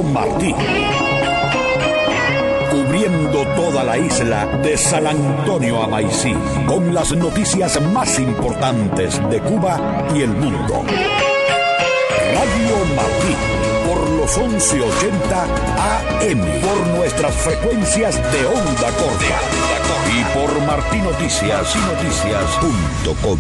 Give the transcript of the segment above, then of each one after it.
Radio Martí. Cubriendo toda la isla de San Antonio a Maicí, con las noticias más importantes de Cuba y el mundo. Radio Martí, por los 1180 AM, por nuestras frecuencias de onda corta y por martinoticias.com.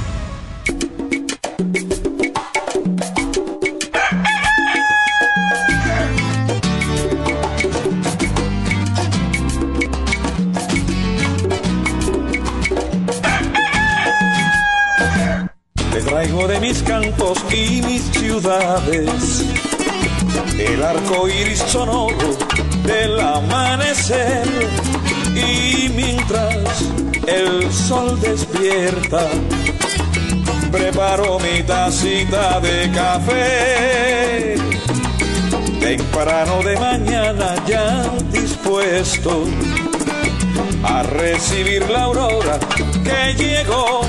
Traigo de mis campos y mis ciudades el arco iris sonoro del amanecer, y mientras el sol despierta preparo mi tacita de café. Temprano de mañana ya dispuesto a recibir la aurora que llegó.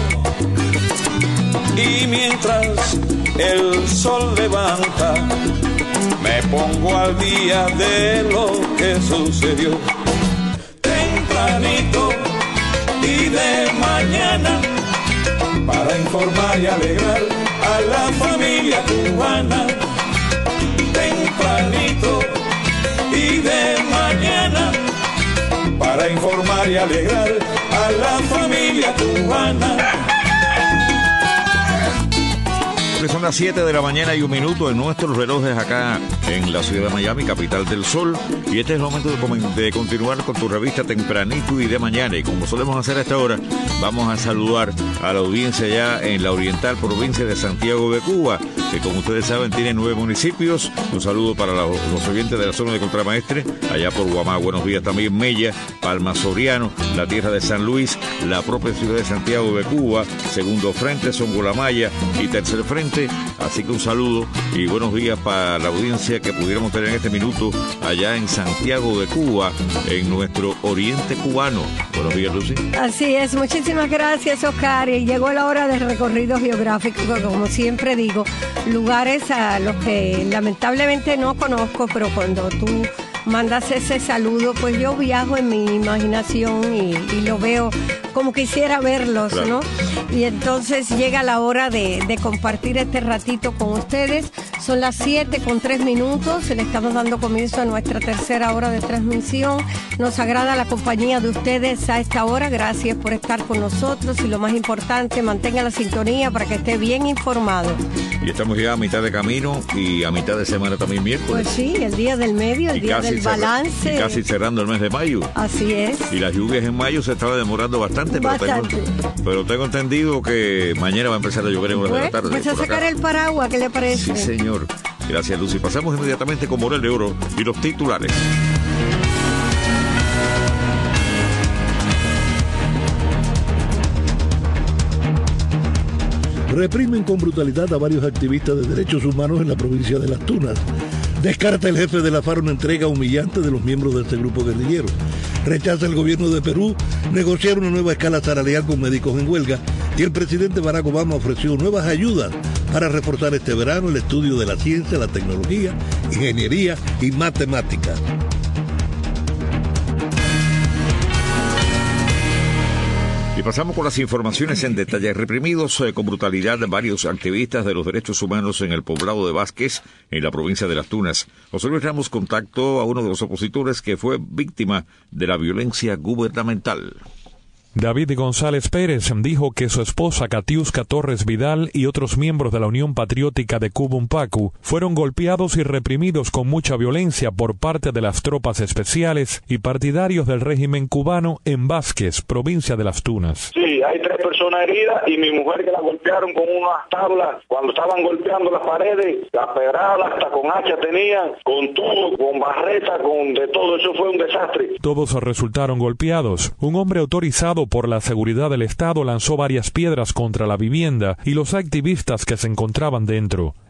Y mientras el sol levanta, me pongo al día de lo que sucedió. Tempranito y de mañana, para informar y alegrar a la familia cubana. Tempranito y de mañana, para informar y alegrar a la familia cubana. Son las 7 de la mañana y 1 minuto en nuestros relojes acá en la ciudad de Miami, capital del sol. Y este es el momento de continuar con tu revista Tempranito y de mañana. Y como solemos hacer a esta hora, vamos a saludar a la audiencia ya en la oriental provincia de Santiago de Cuba, que como ustedes saben tiene 9 municipios. Un saludo para los oyentes de la zona de Contramaestre, allá por Guamá. Buenos días también Mella, Palma Soriano, la tierra de San Luis, la propia ciudad de Santiago de Cuba, segundo frente Songolamaya y tercer frente. Así que un saludo y buenos días para la audiencia que pudiéramos tener en este minuto allá en Santiago de Cuba, en nuestro oriente cubano. Buenos días, Lucy. Así es, muchísimas gracias, Oscar. Y llegó la hora del recorrido geográfico, como siempre digo, lugares a los que lamentablemente no conozco, pero cuando tú mandas ese saludo, pues yo viajo en mi imaginación y lo veo como quisiera verlos, claro, ¿no? Y entonces llega la hora de compartir este ratito con ustedes. Son las 7:03. Le estamos dando comienzo a nuestra tercera hora de transmisión. Nos agrada la compañía de ustedes a esta hora. Gracias por estar con nosotros y lo más importante, mantenga la sintonía para que esté bien informado. Y estamos ya a mitad de camino y a mitad de semana también miércoles. Pues sí, el día del medio, el día del balance. Y casi cerrando el mes de mayo. Así es. Y las lluvias en mayo se estaban demorando bastante. Pero tengo entendido que mañana va a empezar a llover en horas de la tarde. Pues a sacar el paraguas, ¿qué le parece? Sí, señor. Gracias, Lucy. Pasamos inmediatamente con Morel de Oro y los titulares. Reprimen con brutalidad a varios activistas de derechos humanos en la provincia de Las Tunas. Descarta el jefe de la FARC una entrega humillante de los miembros de este grupo guerrillero. Rechaza el gobierno de Perú negociar una nueva escala salarial con médicos en huelga. Y el presidente Barack Obama ofreció nuevas ayudas para reforzar este verano el estudio de la ciencia, la tecnología, ingeniería y matemáticas. Y pasamos con las informaciones en detalle. Reprimidos con brutalidad varios activistas de los derechos humanos en el poblado de Vázquez, en la provincia de Las Tunas. Nosotros damos contacto a uno de los opositores que fue víctima de la violencia gubernamental. David González Pérez dijo que su esposa Katiuska Torres Vidal y otros miembros de la Unión Patriótica de Cuba Unpacu fueron golpeados y reprimidos con mucha violencia por parte de las tropas especiales y partidarios del régimen cubano en Vázquez, provincia de Las Tunas. Sí, hay 3 personas heridas y mi mujer que la golpearon con unas tablas cuando estaban golpeando las paredes, las pedradas hasta con hacha tenían, con tubo, con barreta, con de todo. Eso fue un desastre. Todos resultaron golpeados. Un hombre autorizado por la seguridad del Estado lanzó varias piedras contra la vivienda y los activistas que se encontraban dentro.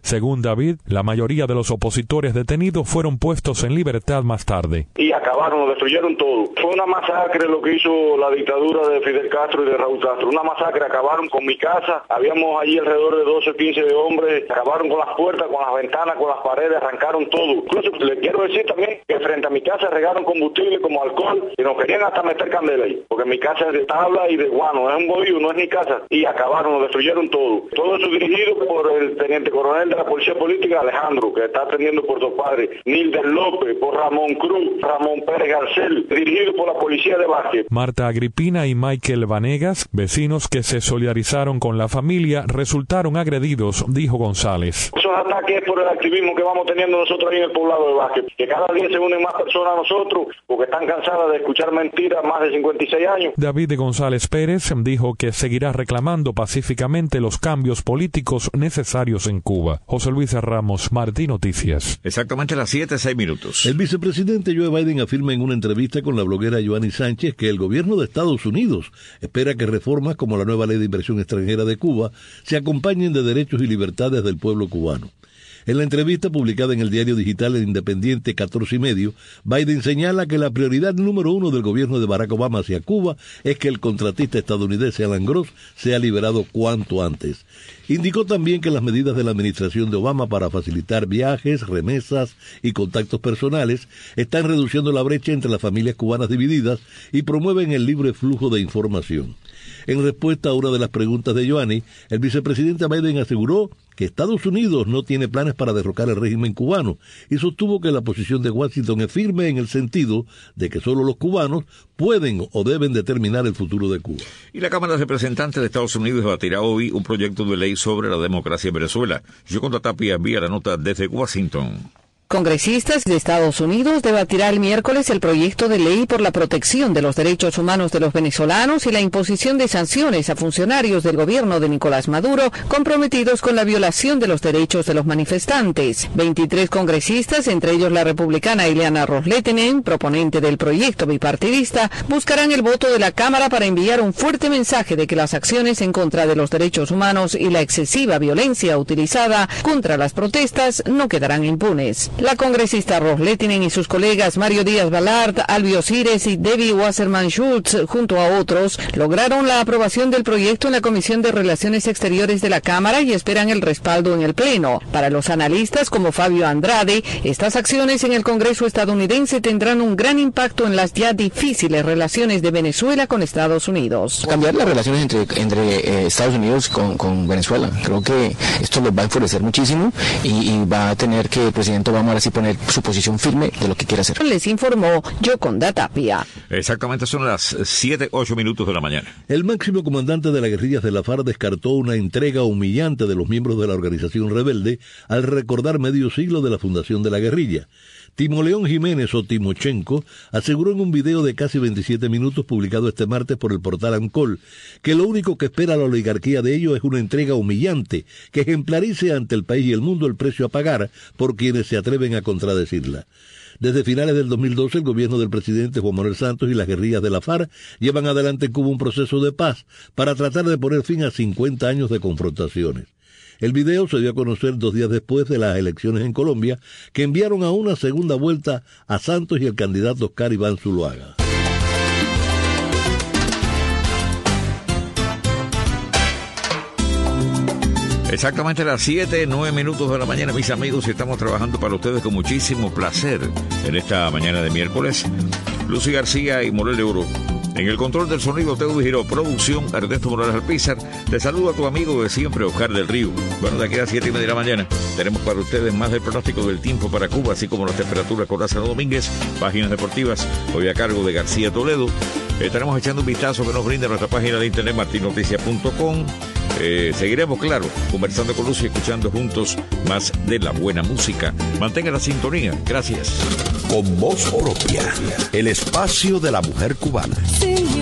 Según David, la mayoría de los opositores detenidos fueron puestos en libertad más tarde. Y acabaron, lo destruyeron todo. Fue una masacre lo que hizo la dictadura de Fidel Castro y de Raúl Castro. Una masacre, acabaron con mi casa. Habíamos allí alrededor de 12 o 15 de hombres. Acabaron con las puertas, con las ventanas, con las paredes, arrancaron todo. Incluso le quiero decir también que frente a mi casa regaron combustible como alcohol y nos querían hasta meter candela ahí. Porque mi casa es de tabla y de guano, es un bohío, no es ni casa. Y acabaron, lo destruyeron todo. Todo eso dirigido por el teniente coronel de la Policía Política, Alejandro, que está atendiendo por dos padres, Nilder López, por Ramón Cruz, Ramón Pérez Garcel, dirigido por la Policía de Vázquez. Marta Agripina y Michael Vanegas, vecinos que se solidarizaron con la familia, resultaron agredidos, dijo González. Esos ataques por el activismo que vamos teniendo nosotros ahí en el poblado de Vázquez, que cada día se unen más personas a nosotros porque están cansadas de escuchar mentiras más de 56 años. David González Pérez dijo que seguirá reclamando pacíficamente los cambios políticos necesarios en Cuba. José Luis Ramos, Martín Noticias. Exactamente las 7:06. El vicepresidente Joe Biden afirma en una entrevista con la bloguera Joanny Sánchez que el gobierno de Estados Unidos espera que reformas como la nueva ley de inversión extranjera de Cuba se acompañen de derechos y libertades del pueblo cubano. En la entrevista publicada en el diario digital El Independiente 14:30, Biden señala que la prioridad número 1 del gobierno de Barack Obama hacia Cuba es que el contratista estadounidense Alan Gross sea liberado cuanto antes. Indicó también que las medidas de la administración de Obama para facilitar viajes, remesas y contactos personales están reduciendo la brecha entre las familias cubanas divididas y promueven el libre flujo de información. En respuesta a una de las preguntas de Joanny, el vicepresidente Biden aseguró que Estados Unidos no tiene planes para derrocar el régimen cubano y sostuvo que la posición de Washington es firme en el sentido de que solo los cubanos pueden o deben determinar el futuro de Cuba. Y la Cámara de Representantes de Estados Unidos debatirá hoy un proyecto de ley sobre la democracia en Venezuela. Yoconda Tapia envía la nota desde Washington. Congresistas de Estados Unidos debatirá el miércoles el proyecto de ley por la protección de los derechos humanos de los venezolanos y la imposición de sanciones a funcionarios del gobierno de Nicolás Maduro comprometidos con la violación de los derechos de los manifestantes. 23 congresistas, entre ellos la republicana Ileana Ros-Lehtinen, proponente del proyecto bipartidista, buscarán el voto de la Cámara para enviar un fuerte mensaje de que las acciones en contra de los derechos humanos y la excesiva violencia utilizada contra las protestas no quedarán impunes. La congresista Ros-Lehtinen y sus colegas Mario Díaz-Balart, Albio Cires y Debbie Wasserman Schultz, junto a otros, lograron la aprobación del proyecto en la Comisión de Relaciones Exteriores de la Cámara y esperan el respaldo en el Pleno. Para los analistas como Fabio Andrade, estas acciones en el Congreso estadounidense tendrán un gran impacto en las ya difíciles relaciones de Venezuela con Estados Unidos. Cambiar las relaciones entre Estados Unidos con Venezuela, creo que esto les va a enfurecer muchísimo y va a tener que el presidente Obama ahora sí poner su posición firme de lo que quiere hacer. Les informó Yoconda Tapia. Exactamente, son las 7:08 de la mañana. El máximo comandante de las guerrillas de la FARC descartó una entrega humillante de los miembros de la organización rebelde al recordar medio siglo de la fundación de la guerrilla. Timoleón Jiménez o Timochenko aseguró en un video de casi 27 minutos publicado este martes por el portal Ancol que lo único que espera la oligarquía de ellos es una entrega humillante que ejemplarice ante el país y el mundo el precio a pagar por quienes se atreven a contradecirla. Desde finales del 2012, el gobierno del presidente Juan Manuel Santos y las guerrillas de la FARC llevan adelante en Cuba un proceso de paz para tratar de poner fin a 50 años de confrontaciones. El video se dio a conocer 2 días después de las elecciones en Colombia, que enviaron a una segunda vuelta a Santos y el candidato Oscar Iván Zuluaga. Exactamente las 7:09 de la mañana, mis amigos, y estamos trabajando para ustedes con muchísimo placer en esta mañana de miércoles. Lucy García y Morel Euro. En el control del sonido, Teo Giró, producción, Ernesto Morales Alpizar. Te saludo a tu amigo de siempre, Oscar del Río. Bueno, de aquí a las 7:30 de la mañana tenemos para ustedes más del pronóstico del tiempo para Cuba, así como las temperaturas con Lázaro Domínguez, páginas deportivas, hoy a cargo de García Toledo. Estaremos echando un vistazo que nos brinda nuestra página de internet, martinoticias.com. Seguiremos, claro, conversando con Lucy y escuchando juntos más de la buena música. Mantenga la sintonía. Gracias. Con voz propia, el espacio de la mujer cubana.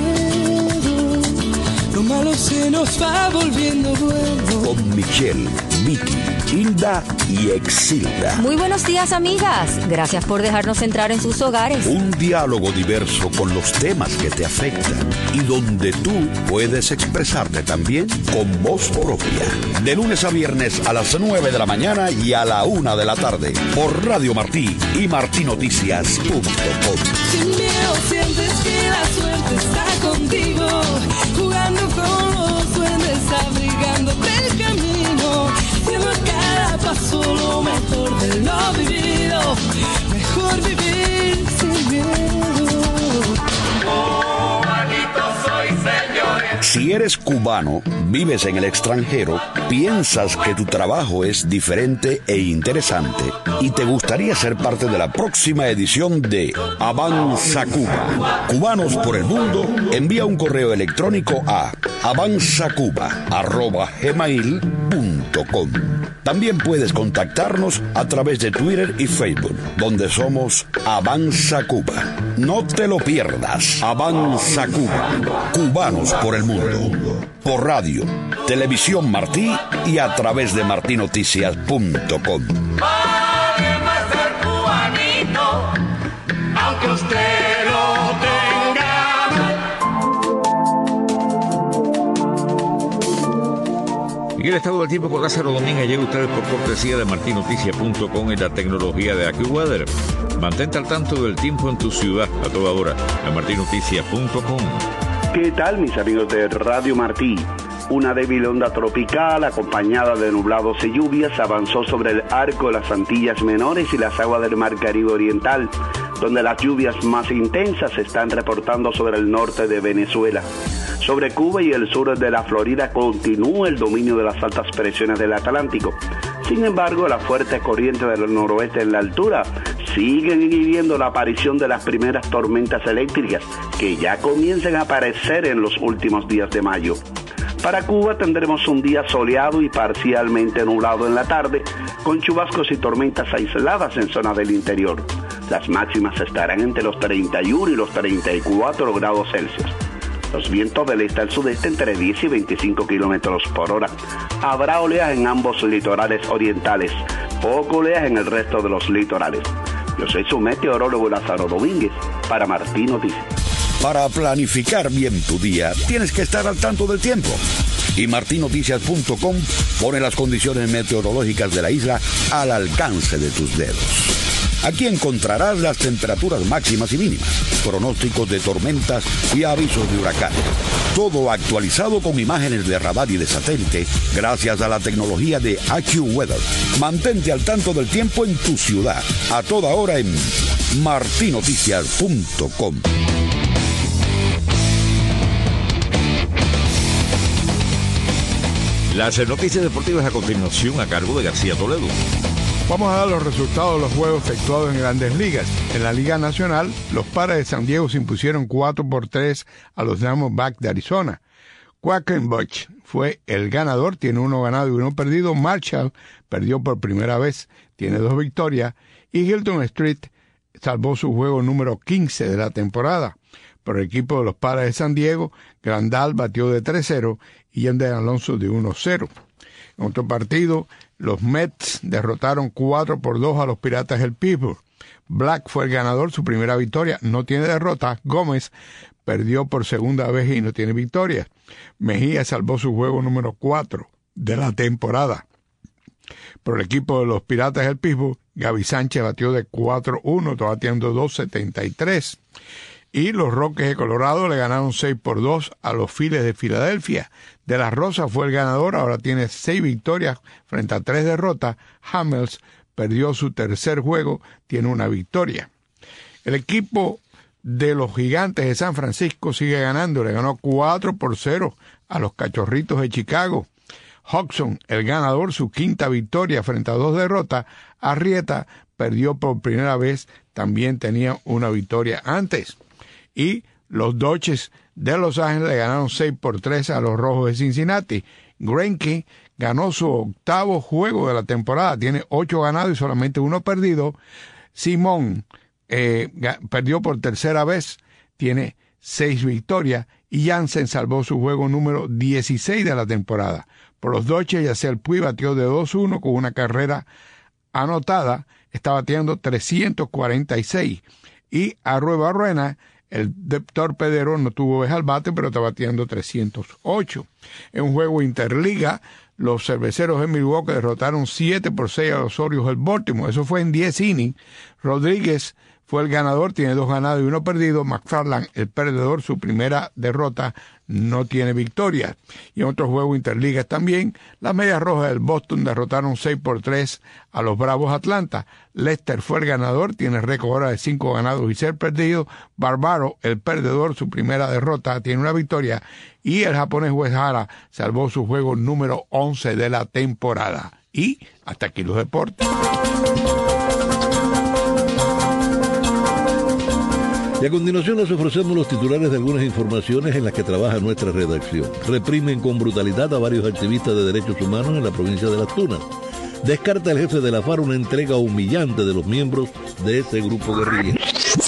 Lo malo se nos va volviendo bueno. Con Michelle Vicky, Hilda y Exilda. Muy buenos días, amigas. Gracias por dejarnos entrar en sus hogares. Un diálogo diverso con los temas que te afectan y donde tú puedes expresarte también con voz propia. De lunes a viernes a las 9 de la mañana y a la 1 de la tarde por Radio Martí y martinoticias.com. Sin miedo sientes que la suerte está contigo, jugando con los duendes, abrigándote el camino, siendo a cada paso lo mejor de lo vivido, mejor vivir sin miedo. Cubanito soy, señores. Si eres cubano, vives en el extranjero, piensas que tu trabajo es diferente e interesante y te gustaría ser parte de la próxima edición de Avanza Cuba. Cubanos por el Mundo, envía un correo electrónico a avanzacuba@gmail.com. También puedes contactarnos a través de Twitter y Facebook, donde somos Avanza Cuba. No te lo pierdas. Avanza Cuba. Cubanos por el Mundo. Por radio, Televisión Martí y a través de martinoticias.com. Vale más ser cubanito, aunque usted lo tenga mal. Y el estado del tiempo con Lázaro Domínguez llega a ustedes por cortesía de martinoticias.com y la tecnología de AccuWeather. Mantente al tanto del tiempo en tu ciudad a toda hora en martinoticias.com. ¿Qué tal, mis amigos de Radio Martí? Una débil onda tropical acompañada de nublados y lluvias avanzó sobre el arco de las Antillas Menores y las aguas del Mar Caribe Oriental, donde las lluvias más intensas se están reportando sobre el norte de Venezuela. Sobre Cuba y el sur de la Florida continúa el dominio de las altas presiones del Atlántico. Sin embargo, la fuerte corriente del noroeste en la altura siguen inhibiendo la aparición de las primeras tormentas eléctricas que ya comienzan a aparecer en los últimos días de mayo. Para Cuba tendremos un día soleado y parcialmente nublado en la tarde, con chubascos y tormentas aisladas en zonas del interior. Las máximas estarán entre los 31 y los 34 grados Celsius. Los vientos del este al sudeste entre 10 y 25 kilómetros por hora. Habrá oleaje en ambos litorales orientales, poco oleaje en el resto de los litorales. Yo soy su meteorólogo Lázaro Domínguez para Martí Noticias. Para planificar bien tu día, tienes que estar al tanto del tiempo. Y martinoticias.com pone las condiciones meteorológicas de la isla al alcance de tus dedos. Aquí encontrarás las temperaturas máximas y mínimas, pronósticos de tormentas y avisos de huracanes. Todo actualizado con imágenes de radar y de satélite gracias a la tecnología de AccuWeather. Mantente al tanto del tiempo en tu ciudad, a toda hora en martinoticias.com. Las noticias deportivas a continuación a cargo de García Toledo. Vamos a dar los resultados de los juegos efectuados en Grandes Ligas. En la Liga Nacional, los Padres de San Diego se impusieron 4-3 a los Diamondbacks de Arizona. Quackenbush fue el ganador, tiene 1 ganado y 1 perdido. Marshall perdió por primera vez, tiene 2 victorias. Y Hilton Street salvó su juego número 15 de la temporada. Por el equipo de los Padres de San Diego, Grandal batió de 3-0 y Yender Alonso de 1-0. En otro partido, los Mets derrotaron 4-2 a los Piratas del Pittsburgh. Black fue el ganador, su primera victoria, no tiene derrota. Gómez perdió por segunda vez y no tiene victoria. Mejía salvó su juego número 4 de la temporada. Por el equipo de los Piratas del Pittsburgh, Gaby Sánchez batió de 4-1, todavía batiendo 2.73. Y los Rockies de Colorado le ganaron 6-2 a los Phillies de Filadelfia. De la Rosa fue el ganador, ahora tiene 6 victorias frente a 3 derrotas. Hamels perdió su tercer juego, tiene 1 victoria. El equipo de los Gigantes de San Francisco sigue ganando, le ganó 4-0 a los Cachorritos de Chicago. Hodgson, el ganador, su 5ª victoria frente a 2 derrotas. Arrieta perdió por primera vez, también tenía 1 victoria antes. Y los Dodgers de Los Ángeles le ganaron 6-3 a los Rojos de Cincinnati. Greinke ganó su 8º juego de la temporada, tiene 8 ganados y solamente 1 perdido. Simón perdió por tercera vez, tiene 6 victorias. y Jansen salvó su juego número 16 de la temporada. Por los Dodgers, Yasiel Puig batió de 2-1 con una carrera anotada, está bateando 346. Y Arrueba Ruena, el torpedero, no tuvo vez al bate, pero está bateando 308. En un juego interliga, los cerveceros de Milwaukee derrotaron 7-6 a los Orioles del Baltimore. Eso fue en 10 innings. Rodríguez fue el ganador, tiene 2 ganados y 1 perdido. McFarland, el perdedor, su primera derrota, no tiene victoria. Y en otro juego interligas también, las Medias Rojas del Boston derrotaron 6-3 a los Bravos Atlanta. Lester fue el ganador, tiene récord ahora de 5 ganados y 6 perdidos. Barbaro, el perdedor, su primera derrota, tiene 1 victoria. Y el japonés Uehara salvó su juego número 11 de la temporada. Y hasta aquí los deportes. Y a continuación les ofrecemos los titulares de algunas informaciones en las que trabaja nuestra redacción. Reprimen con brutalidad a varios activistas de derechos humanos en la provincia de Las Tunas. Descarta el jefe de la FARC una entrega humillante de los miembros de ese grupo guerrillero.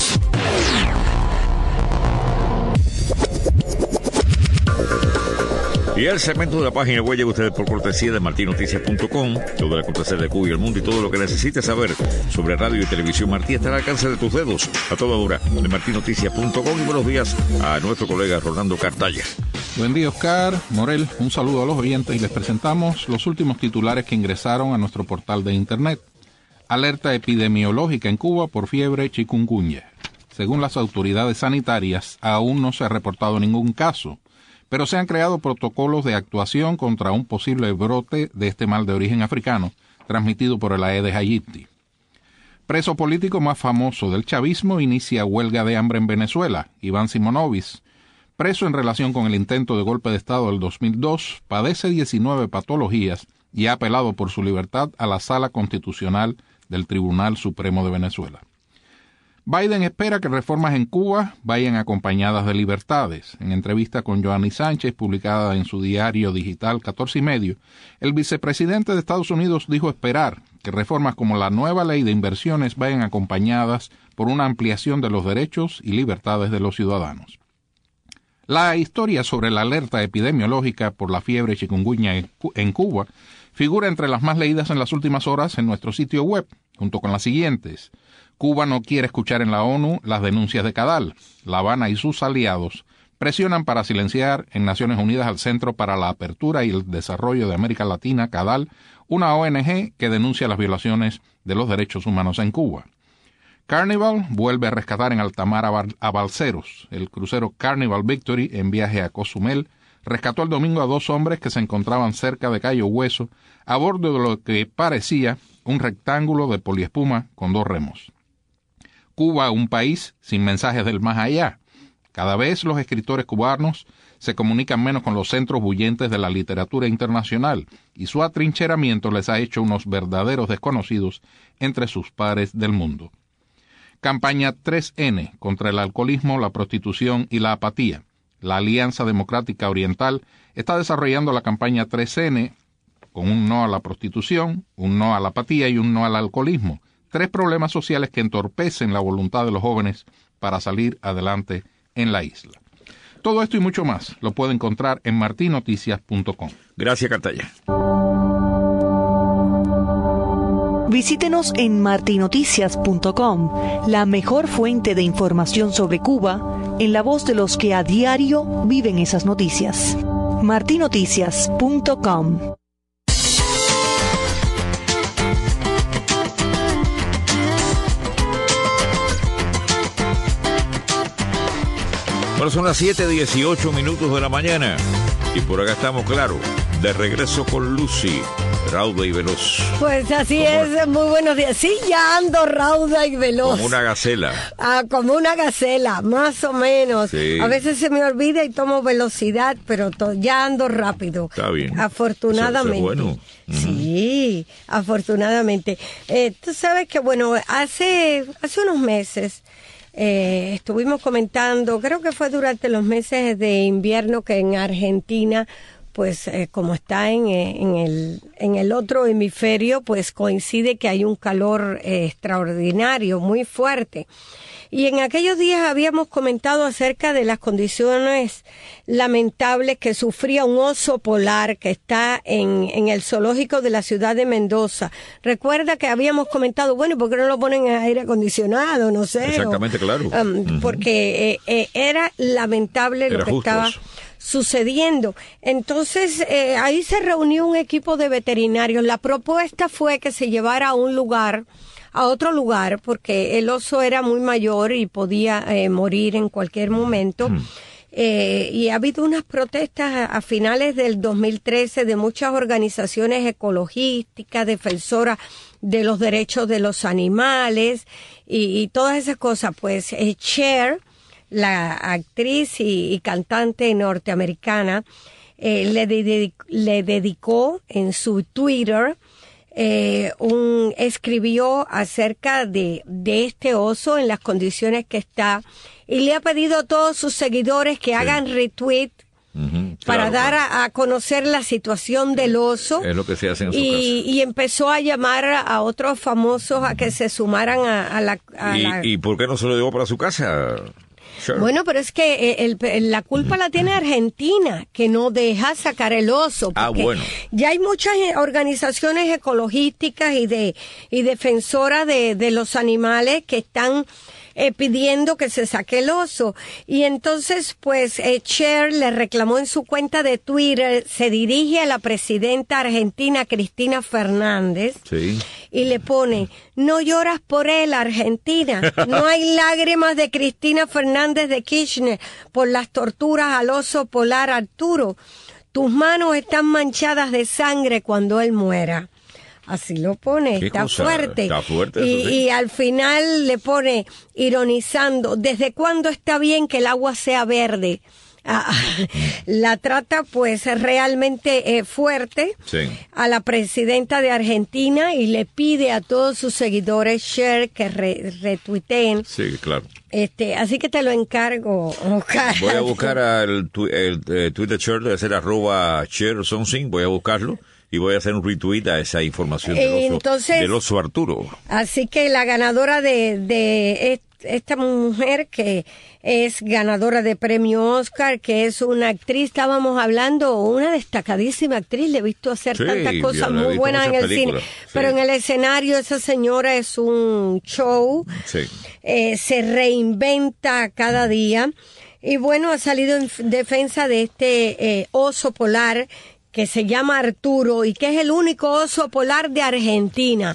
Y el segmento de la página web llega a ustedes por cortesía de martinoticias.com. Todo el acontecer de Cuba y el mundo y todo lo que necesites saber sobre radio y televisión Martí está al alcance de tus dedos a toda hora de martinoticias.com. Y buenos días a nuestro colega Rolando Cartaya. Buen día, Oscar Morel. Un saludo a los oyentes y les presentamos los últimos titulares que ingresaron a nuestro portal de internet. Alerta epidemiológica en Cuba por fiebre chikungunya. Según las autoridades sanitarias, aún no se ha reportado ningún caso, pero se han creado protocolos de actuación contra un posible brote de este mal de origen africano, transmitido por el Aedes aegypti. Preso político más famoso del chavismo inicia huelga de hambre en Venezuela. Iván Simonovic, preso en relación con el intento de golpe de Estado del 2002, padece 19 patologías y ha apelado por su libertad a la Sala Constitucional del Tribunal Supremo de Venezuela. Biden espera que reformas en Cuba vayan acompañadas de libertades. En entrevista con Joanny Sánchez, publicada en su diario digital 14 y medio, el vicepresidente de Estados Unidos dijo esperar que reformas como la nueva ley de inversiones vayan acompañadas por una ampliación de los derechos y libertades de los ciudadanos. La historia sobre la alerta epidemiológica por la fiebre chikungunya en Cuba figura entre las más leídas en las últimas horas en nuestro sitio web, junto con las siguientes. Cuba no quiere escuchar en la ONU las denuncias de Cadal. La Habana y sus aliados presionan para silenciar en Naciones Unidas al Centro para la Apertura y el Desarrollo de América Latina, Cadal, una ONG que denuncia las violaciones de los derechos humanos en Cuba. Carnival vuelve a rescatar en alta mar a balseros. El crucero Carnival Victory, en viaje a Cozumel, rescató el domingo a 2 hombres que se encontraban cerca de Cayo Hueso, a bordo de lo que parecía un rectángulo de poliespuma con 2 remos. Cuba, un país sin mensajes del más allá. Cada vez los escritores cubanos se comunican menos con los centros bullentes de la literatura internacional y su atrincheramiento les ha hecho unos verdaderos desconocidos entre sus pares del mundo. Campaña 3N contra el alcoholismo, la prostitución y la apatía. La Alianza Democrática Oriental está desarrollando la campaña 3N con un no a la prostitución, un no a la apatía y un no al alcoholismo. 3 problemas sociales que entorpecen la voluntad de los jóvenes para salir adelante en la isla. Todo esto y mucho más lo puede encontrar en martinoticias.com. Gracias, Cartaya. Visítenos en martinoticias.com, la mejor fuente de información sobre Cuba, en la voz de los que a diario viven esas noticias. martinoticias.com. Bueno, son las 7:18 de la mañana y por acá estamos, claro, de regreso con Lucy, rauda y veloz. Pues así es, muy buenos días. Sí, ya ando rauda y veloz. Como una gacela. Como una gacela, más o menos. Sí. A veces se me olvida y tomo velocidad, pero ya ando rápido. Está bien. Afortunadamente. Eso es bueno. Sí, afortunadamente. Tú sabes que, bueno, hace unos meses estuvimos comentando, creo que fue durante los meses de invierno, que en Argentina, pues como está en el otro hemisferio, pues coincide que hay un calor extraordinario, muy fuerte. Y en aquellos días habíamos comentado acerca de las condiciones lamentables que sufría un oso polar que está en el zoológico de la ciudad de Mendoza. Recuerda que habíamos comentado, bueno, ¿por qué no lo ponen en aire acondicionado? No sé. Exactamente, claro. Porque era lamentable lo que estaba sucediendo. Entonces, ahí se reunió un equipo de veterinarios. La propuesta fue que se llevara a otro lugar, porque el oso era muy mayor y podía morir en cualquier momento. Y ha habido unas protestas a finales del 2013 de muchas organizaciones ecologísticas, defensoras de los derechos de los animales y todas esas cosas. Pues Cher, la actriz y cantante norteamericana, le dedicó en su Twitter escribió acerca de este oso en las condiciones que está y le ha pedido a todos sus seguidores que hagan retweet para dar a conocer la situación del oso. Es lo que se hace en su y empezó a llamar a otros famosos a que se sumaran a la... ¿Y por qué no se lo llevó para su casa? Sure. Bueno, pero es que la culpa la tiene Argentina, que no deja sacar el oso. Bueno. Ya hay muchas organizaciones ecologísticas y defensoras de los animales que están pidiendo que se saque el oso. Y entonces, pues, Cher le reclamó en su cuenta de Twitter, se dirige a la presidenta argentina Cristina Fernández. Sí. Y le pone, no lloras por él, Argentina. No hay lágrimas de Cristina Fernández de Kirchner por las torturas al oso polar Arturo. Tus manos están manchadas de sangre cuando él muera. Así lo pone, está fuerte. Está fuerte eso, sí. Y al final le pone, ironizando, ¿desde cuándo está bien que el agua sea verde? La trata pues realmente fuerte a la presidenta de Argentina y le pide a todos sus seguidores Cher que retuiteen. Sí, claro. Así que te lo encargo, Oscar. Voy a buscar el tweet de Cher, debe ser @Cher something, voy a buscarlo. Y voy a hacer un retweet a esa información del oso Arturo. Así que la ganadora de esta mujer que es ganadora de premio Oscar, que es una actriz, estábamos hablando, una destacadísima actriz, le he visto hacer tantas cosas muy buenas en el cine, pero en el escenario esa señora es un show, se reinventa cada día y bueno, ha salido en defensa de este oso polar que se llama Arturo y que es el único oso polar de Argentina.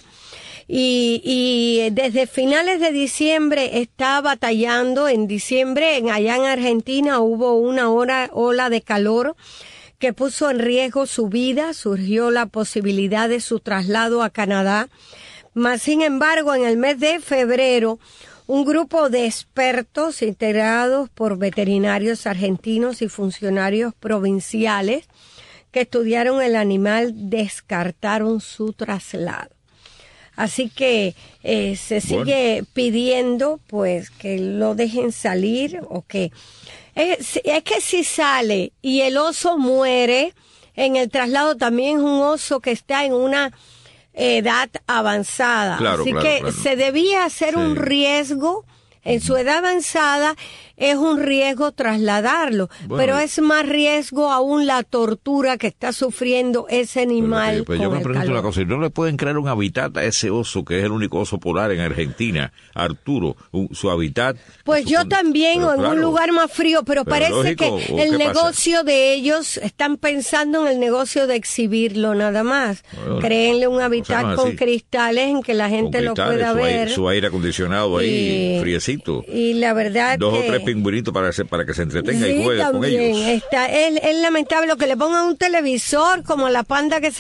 Y desde finales de diciembre está batallando. En diciembre, allá en Argentina, hubo una ola de calor que puso en riesgo su vida. Surgió la posibilidad de su traslado a Canadá. Mas, sin embargo, en el mes de febrero, un grupo de expertos integrados por veterinarios argentinos y funcionarios provinciales que estudiaron el animal descartaron su traslado. Así que se sigue pidiendo pues que lo dejen salir o que... Es que si sale y el oso muere en el traslado, también es un oso que está en una edad avanzada. Así que se debía hacer un riesgo. En su edad avanzada es un riesgo trasladarlo, pero es más riesgo aún la tortura que está sufriendo ese animal. Pero yo me pregunto una cosa, ¿no le pueden crear un hábitat a ese oso que es el único oso polar en Argentina, Arturo, su hábitat? Pues yo también, o en un lugar más frío, pero parece lógico, que el negocio de ellos, están pensando en el negocio de exhibirlo nada más. Créenle un hábitat con cristales en que la gente lo pueda ver. Su aire acondicionado ahí, friecito. Y la verdad Dos o tres pingüinitos para que se entretenga y juegue con ellos. Es lamentable que le pongan un televisor como la panda que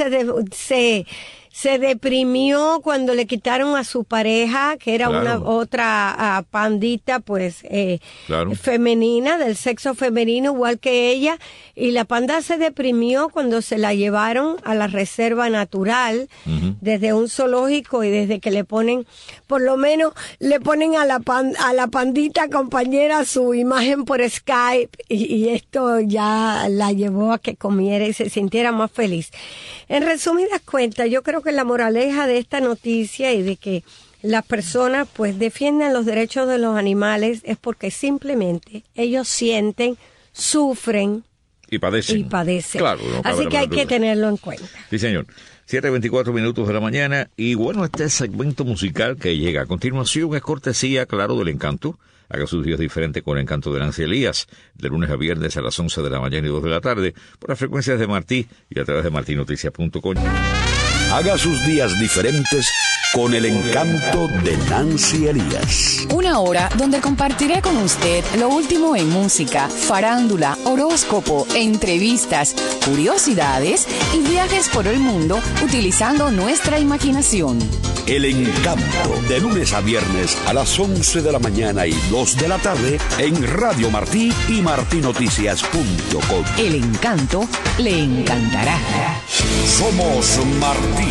se deprimió cuando le quitaron a su pareja, que era una otra pandita, pues, femenina, del sexo femenino, igual que ella, y la panda se deprimió cuando se la llevaron a la reserva natural, desde un zoológico, y desde que le ponen, por lo menos, le ponen a la pandita compañera su imagen por Skype, y esto ya la llevó a que comiera y se sintiera más feliz. En resumidas cuentas, yo creo que la moraleja de esta noticia y de que las personas pues defienden los derechos de los animales es porque simplemente ellos sienten, sufren y padecen. Claro, no así que hay que tenerlo en cuenta. Sí, señor. 7:24 de la mañana y bueno, este segmento musical que llega a continuación es cortesía, claro, del Encanto. Haga sus días diferentes con el Encanto de Nancy Elías, de lunes a viernes a las 11 de la mañana y 2 de la tarde, por las frecuencias de Martí y a través de martinoticias.com. Haga sus días diferentes con el Encanto de Nancy Elías. Una hora donde compartiré con usted lo último en música, farándula, horóscopo, entrevistas, curiosidades y viajes por el mundo utilizando nuestra imaginación. El Encanto, de lunes a viernes a las 11 de la mañana y 2 de la tarde en Radio Martí y martinoticias.com. El Encanto le encantará. Somos Martí.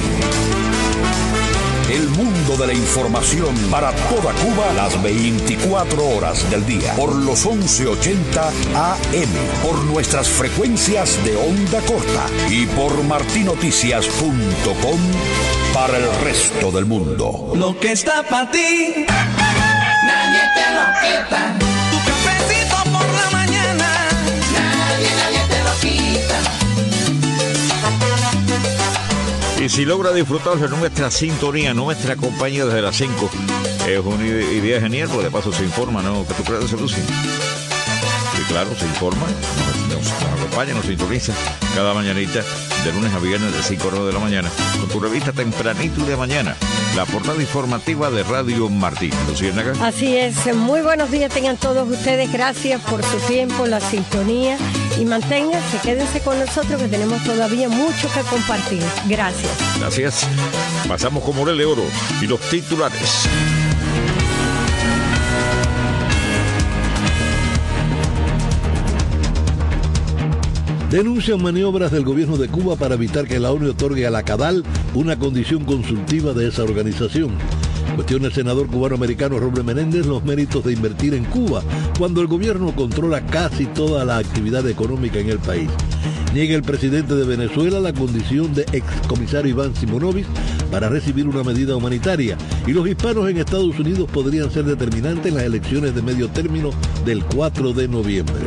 El mundo de la información para toda Cuba las 24 horas del día. Por los 1180 AM. Por nuestras frecuencias de onda corta. Y por martinoticias.com para el resto del mundo. Lo que está para ti, nadie te lo quita. Tu cafecito por la mañana, nadie te lo quita. Y si logra disfrutar de nuestra sintonía, nuestra compañía desde las 5, es una idea genial, porque de paso se informa, ¿no? ¿Qué tú crees de eso, Lucy? Sí, claro, se informa, nos acompaña, nos sintoniza cada mañanita, de lunes a viernes de 5 a 9 de la mañana, con tu revista Tempranito y de Mañana, la portada informativa de Radio Martí. Luciérnaga. Así es, muy buenos días tengan todos ustedes, gracias por su tiempo, la sintonía, y manténganse, quédense con nosotros que tenemos todavía mucho que compartir. Gracias. Gracias. Pasamos con Morel de Oro y los titulares. Denuncian maniobras del gobierno de Cuba para evitar que la ONU otorgue a la CADAL una condición consultiva de esa organización. Cuestiona el senador cubano-americano Roble Menéndez los méritos de invertir en Cuba, cuando el gobierno controla casi toda la actividad económica en el país. Niega el presidente de Venezuela la condición de excomisario Iván Simonovic para recibir una medida humanitaria, y los hispanos en Estados Unidos podrían ser determinantes en las elecciones de medio término del 4 de noviembre.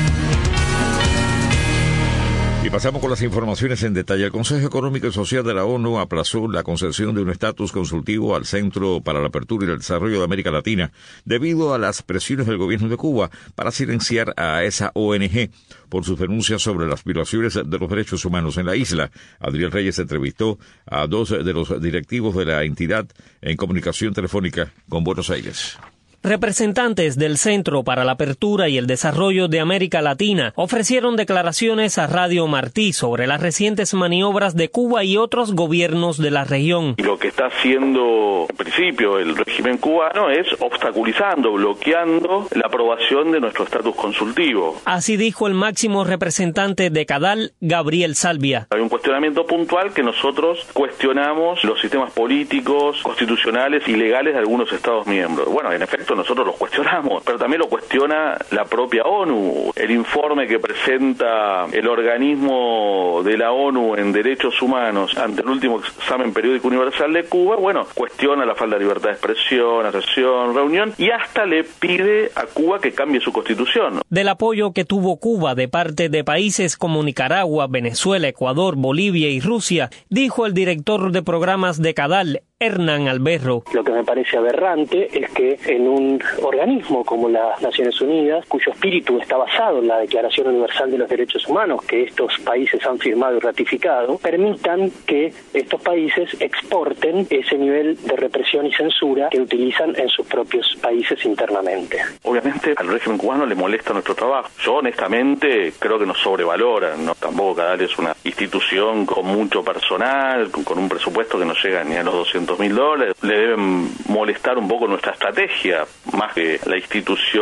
Y pasamos con las informaciones en detalle. El Consejo Económico y Social de la ONU aplazó la concesión de un estatus consultivo al Centro para la Apertura y el Desarrollo de América Latina debido a las presiones del gobierno de Cuba para silenciar a esa ONG por sus denuncias sobre las violaciones de los derechos humanos en la isla. Adriel Reyes entrevistó a 2 de los directivos de la entidad en comunicación telefónica con Buenos Aires. Representantes del Centro para la Apertura y el Desarrollo de América Latina ofrecieron declaraciones a Radio Martí sobre las recientes maniobras de Cuba y otros gobiernos de la región. Lo que está haciendo, en principio, el régimen cubano es obstaculizando, bloqueando la aprobación de nuestro estatus consultivo. Así dijo el máximo representante de CADAL, Gabriel Salvia. Hay un cuestionamiento puntual que nosotros cuestionamos los sistemas políticos, constitucionales y legales de algunos Estados miembros. Bueno, en efecto, nosotros los cuestionamos, pero también lo cuestiona la propia ONU. El informe que presenta el organismo de la ONU en derechos humanos ante el último examen periódico universal de Cuba, bueno, cuestiona la falta de libertad de expresión, asociación, reunión, y hasta le pide a Cuba que cambie su constitución. Del apoyo que tuvo Cuba de parte de países como Nicaragua, Venezuela, Ecuador, Bolivia y Rusia, dijo el director de programas de CADAL, Hernán Alberro. Lo que me parece aberrante es que en un organismo como las Naciones Unidas, cuyo espíritu está basado en la Declaración Universal de los Derechos Humanos, que estos países han firmado y ratificado, permitan que estos países exporten ese nivel de represión y censura que utilizan en sus propios países internamente. Obviamente al régimen cubano le molesta nuestro trabajo. Yo honestamente creo que nos sobrevaloran, ¿no? Tampoco CADAL es una institución con mucho personal, con un presupuesto que no llega ni a los $200.000. Le deben molestar un poco nuestra estrategia, más que la institución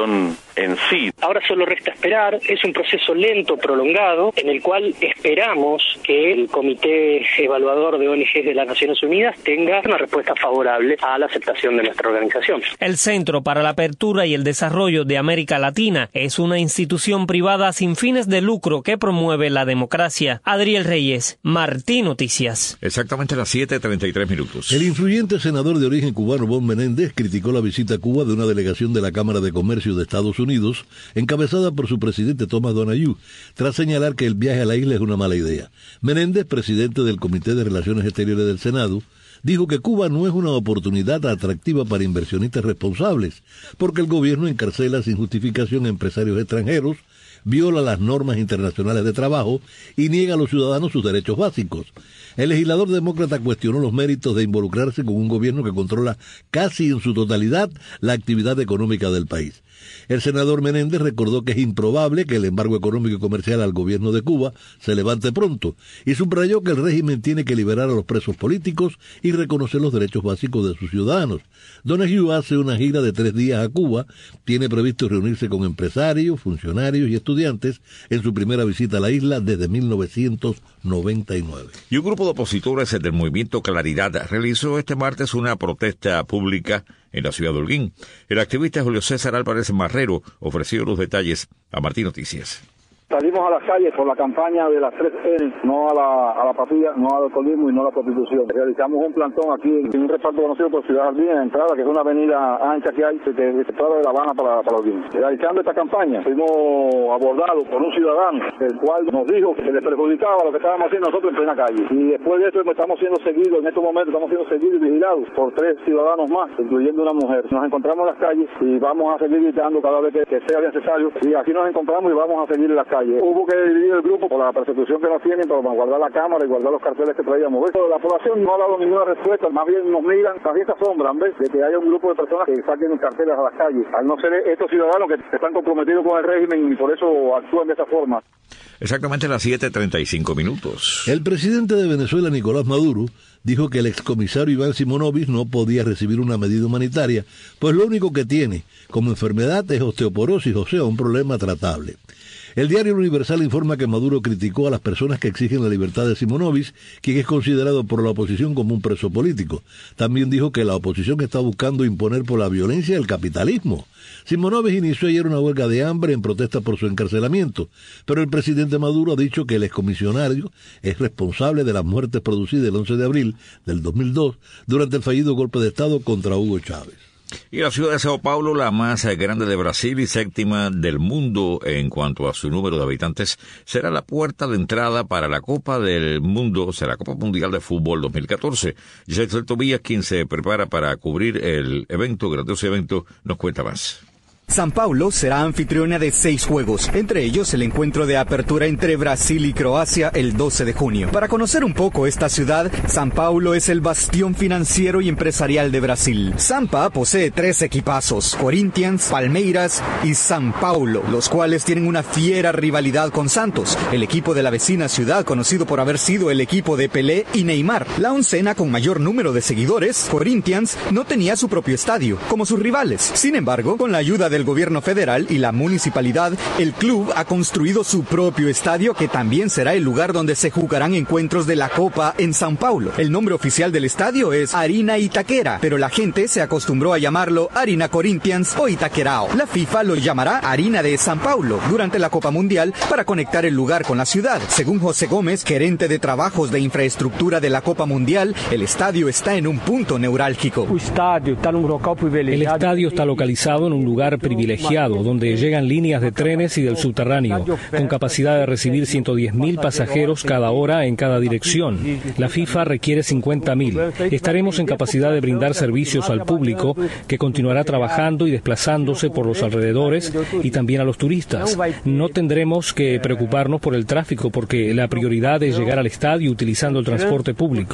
en sí. Ahora solo resta esperar, es un proceso lento, prolongado, en el cual esperamos que el Comité Evaluador de ONGs de las Naciones Unidas tenga una respuesta favorable a la aceptación de nuestra organización. El Centro para la Apertura y el Desarrollo de América Latina es una institución privada sin fines de lucro que promueve la democracia. Adriel Reyes, Martí Noticias. Exactamente a las 7:33 minutos. El influyente senador de origen cubano Bob Menéndez criticó la visita a Cuba de una delegación de la Cámara de Comercio de Estados Unidos, encabezada por su presidente Thomas Donahue, tras señalar que el viaje a la isla es una mala idea. Menéndez, presidente del Comité de Relaciones Exteriores del Senado, dijo que Cuba no es una oportunidad atractiva para inversionistas responsables, porque el gobierno encarcela sin justificación a empresarios extranjeros, viola las normas internacionales de trabajo y niega a los ciudadanos sus derechos básicos. El legislador demócrata cuestionó los méritos de involucrarse con un gobierno que controla casi en su totalidad la actividad económica del país. El senador Menéndez recordó que es improbable que el embargo económico y comercial al gobierno de Cuba se levante pronto y subrayó que el régimen tiene que liberar a los presos políticos y reconocer los derechos básicos de sus ciudadanos. Donahue hace una gira de 3 días a Cuba, tiene previsto reunirse con empresarios, funcionarios y estudiantes en su primera visita a la isla desde 1999. Y un grupo de opositores del movimiento Claridad realizó este martes una protesta pública en la ciudad de Holguín. El activista Julio César Álvarez Marrero ofreció los detalles a Martí Noticias. Salimos a las calles por la campaña de las 3 N, no a la patrulla, no al alcoholismo y no a la prostitución. Realizamos un plantón aquí en un reparto conocido por Ciudad Jardín, en la entrada, que es una avenida ancha que hay de entrada de La Habana para Holguín. Realizando esta campaña, fuimos abordados por un ciudadano, el cual nos dijo que se le perjudicaba lo que estábamos haciendo nosotros en plena calle. Y después de esto estamos siendo seguidos, en estos momentos estamos siendo seguidos y vigilados por 3 ciudadanos más, incluyendo una mujer. Nos encontramos en las calles y vamos a seguir gritando cada vez que sea necesario. Y aquí nos encontramos y vamos a seguir en las calles. Hubo que dividir el grupo por la persecución que nos tienen, para guardar la cámara y guardar los carteles que traíamos. La población no ha dado ninguna respuesta, más bien nos miran, más bien se asombran, ¿ves? De que haya un grupo de personas que saquen carteles a las calles, al no ser estos ciudadanos que están comprometidos con el régimen y por eso actúan de esa forma. Exactamente a las 7:35 minutos. El presidente de Venezuela, Nicolás Maduro, dijo que el excomisario Iván Simonovic no podía recibir una medida humanitaria, pues lo único que tiene como enfermedad es osteoporosis, o sea, un problema tratable. El diario Universal informa que Maduro criticó a las personas que exigen la libertad de Simonovic, quien es considerado por la oposición como un preso político. También dijo que la oposición está buscando imponer por la violencia el capitalismo. Simonovic inició ayer una huelga de hambre en protesta por su encarcelamiento, pero el presidente Maduro ha dicho que el excomisionario es responsable de las muertes producidas el 11 de abril del 2002 durante el fallido golpe de Estado contra Hugo Chávez. Y la ciudad de Sao Paulo, la más grande de Brasil y 7ª del mundo en cuanto a su número de habitantes, será la puerta de entrada para la Copa del Mundo, será la Copa Mundial de Fútbol 2014. Giselle Tobías, quien se prepara para cubrir el evento, grandioso evento, nos cuenta más. São Paulo será anfitriona de 6 juegos, entre ellos el encuentro de apertura entre Brasil y Croacia el 12 de junio. Para conocer un poco esta ciudad, São Paulo es el bastión financiero y empresarial de Brasil. Sampa posee 3 equipazos, Corinthians, Palmeiras y São Paulo, los cuales tienen una fiera rivalidad con Santos, el equipo de la vecina ciudad conocido por haber sido el equipo de Pelé y Neymar. La oncena con mayor número de seguidores, Corinthians, no tenía su propio estadio, como sus rivales. Sin embargo, con la ayuda del gobierno federal y la municipalidad, el club ha construido su propio estadio que también será el lugar donde se jugarán encuentros de la Copa en São Paulo. El nombre oficial del estadio es Arena Itaquera, pero la gente se acostumbró a llamarlo Arena Corinthians o Itaquerao. La FIFA lo llamará Arena de São Paulo durante la Copa Mundial para conectar el lugar con la ciudad. Según José Gómez, gerente de trabajos de infraestructura de la Copa Mundial, el estadio está en un punto neurálgico. El estadio está localizado en un lugar privilegiado, donde llegan líneas de trenes y del subterráneo, con capacidad de recibir 110.000 pasajeros cada hora en cada dirección. La FIFA requiere 50.000. Estaremos en capacidad de brindar servicios al público, que continuará trabajando y desplazándose por los alrededores, y también a los turistas. No tendremos que preocuparnos por el tráfico, porque la prioridad es llegar al estadio utilizando el transporte público.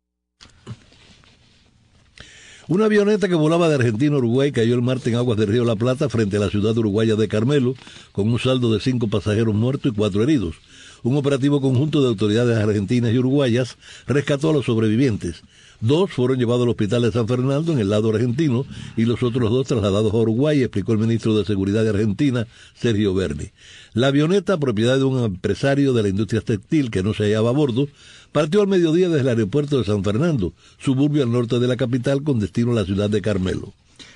Una avioneta que volaba de Argentina a Uruguay cayó el martes en aguas del río La Plata frente a la ciudad uruguaya de Carmelo, con un saldo de 5 pasajeros muertos y 4 heridos. Un operativo conjunto de autoridades argentinas y uruguayas rescató a los sobrevivientes. 2 fueron llevados al hospital de San Fernando en el lado argentino y los otros 2 trasladados a Uruguay, explicó el ministro de Seguridad de Argentina, Sergio Berni. La avioneta, propiedad de un empresario de la industria textil que no se hallaba a bordo, partió al mediodía desde el aeropuerto de San Fernando, suburbio al norte de la capital, con destino a la ciudad de Carmelo.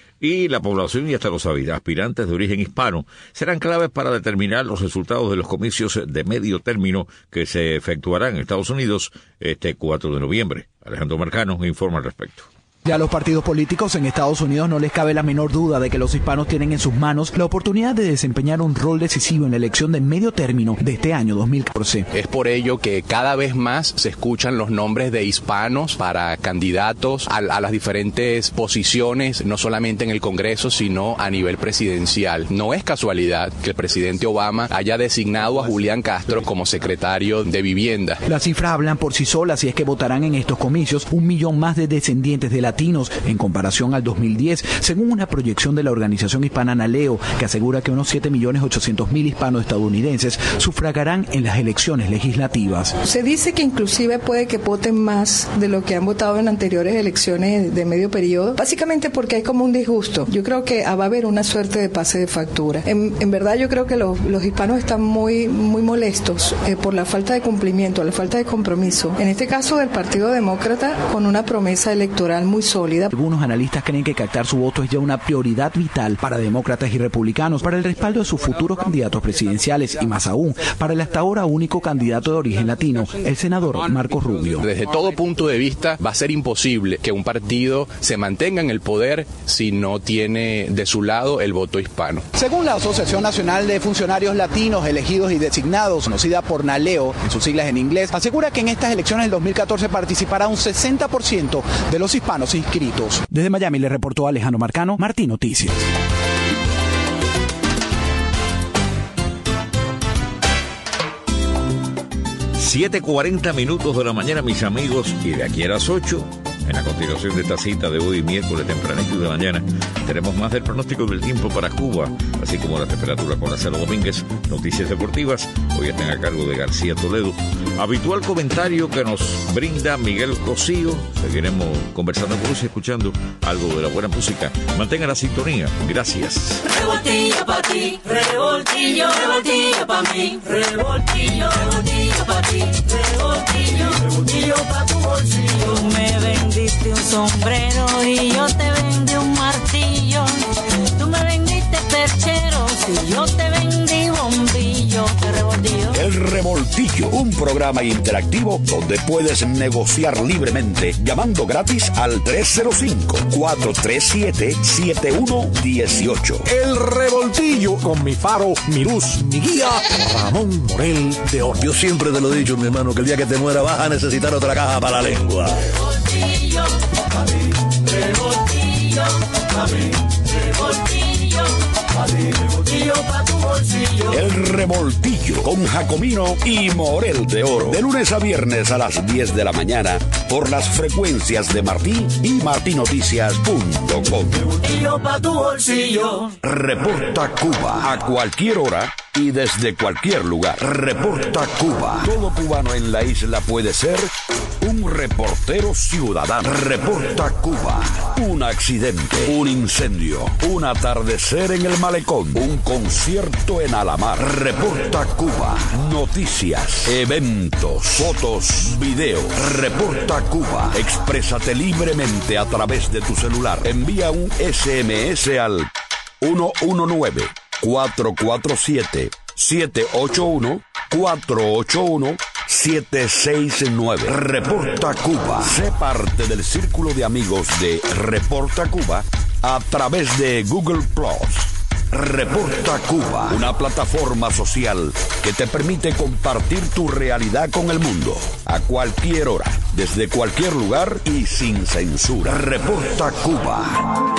Y la población y hasta los aspirantes de origen hispano serán claves para determinar los resultados de los comicios de medio término que se efectuarán en Estados Unidos este 4 de noviembre. Alejandro Marcano informa al respecto. Ya a los partidos políticos en Estados Unidos no les cabe la menor duda de que los hispanos tienen en sus manos la oportunidad de desempeñar un rol decisivo en la elección de medio término de este año 2014. Es por ello que cada vez más se escuchan los nombres de hispanos para candidatos a las diferentes posiciones, no solamente en el Congreso, sino a nivel presidencial. No es casualidad que el presidente Obama haya designado a Julián Castro como secretario de Vivienda. Las cifras hablan por sí solas y es que votarán en estos comicios 1 millón más de descendientes de latinos en comparación al 2010, según una proyección de la organización hispana NALEO, que asegura que unos 7.800.000 hispanos estadounidenses sufragarán en las elecciones legislativas. Se dice que inclusive puede que voten más de lo que han votado en anteriores elecciones de medio periodo, básicamente porque hay como un disgusto. Yo creo que va a haber una suerte de pase de factura. En verdad yo creo que los hispanos están muy molestos por la falta de cumplimiento, la falta de compromiso. En este caso del Partido Demócrata, con una promesa electoral muy sólida. Algunos analistas creen que captar su voto es ya una prioridad vital para demócratas y republicanos, para el respaldo de sus futuros candidatos presidenciales y más aún, para el hasta ahora único candidato de origen latino, el senador Marco Rubio. Desde todo punto de vista va a ser imposible que un partido se mantenga en el poder si no tiene de su lado el voto hispano. Según la Asociación Nacional de Funcionarios Latinos Elegidos y Designados, conocida por NALEO, en sus siglas en inglés, asegura que en estas elecciones del 2014 participará un 60% de los hispanos inscritos. Desde Miami le reportó Alejandro Marcano, Martín Noticias. 7:40 de la mañana, mis amigos, y de aquí a las 8, en la continuación de esta cita de hoy, miércoles tempranito de mañana, tenemos más del pronóstico del tiempo para Cuba, así como la temperatura con Lázaro Domínguez, noticias deportivas, hoy están a cargo de García Toledo. Habitual comentario que nos brinda Miguel Cosío. Seguiremos conversando con usted, escuchando algo de la buena música. Mantenga la sintonía. Gracias. Revoltillo pa' ti, revoltillo, revoltillo pa' mí, revoltillo, revoltillo pa' ti, revoltillo, revoltillo pa' tu bolsillo. Tú me vendiste un sombrero y yo te vendí un martillo. Tú me vendiste percheros y yo te vendí bombillo. El Revoltillo, un programa interactivo donde puedes negociar libremente llamando gratis al 305-437-7118. El Revoltillo con mi faro, mi luz, mi guía, Ramón Morel de Oro. Yo siempre te lo he dicho, mi hermano, que el día que te muera vas a necesitar otra caja para la lengua. Revoltillo, a mí, revoltillo, a mí, revoltillo, a mí, revoltillo pa' tu bolsillo. El Revoltillo con Jacomino y Morel de Oro. De lunes a viernes a las 10 de la mañana por las frecuencias de Martí y martinoticias.com. Revoltillo pa' tu bolsillo. Reporta Cuba a cualquier hora y desde cualquier lugar. Reporta Cuba. Todo cubano en la isla puede ser un reportero ciudadano. Reporta Cuba. Un accidente, un incendio, un atardecer en el malecón, un concierto en Alamar. Reporta Cuba. Noticias, eventos, fotos, videos. Reporta Cuba. Exprésate libremente a través de tu celular. Envía un SMS al 119-447-781-481-769. Reporta Cuba. Sé parte del círculo de amigos de Reporta Cuba a través de Google Plus. Reporta Cuba, una plataforma social que te permite compartir tu realidad con el mundo a cualquier hora, desde cualquier lugar y sin censura. Reporta Cuba.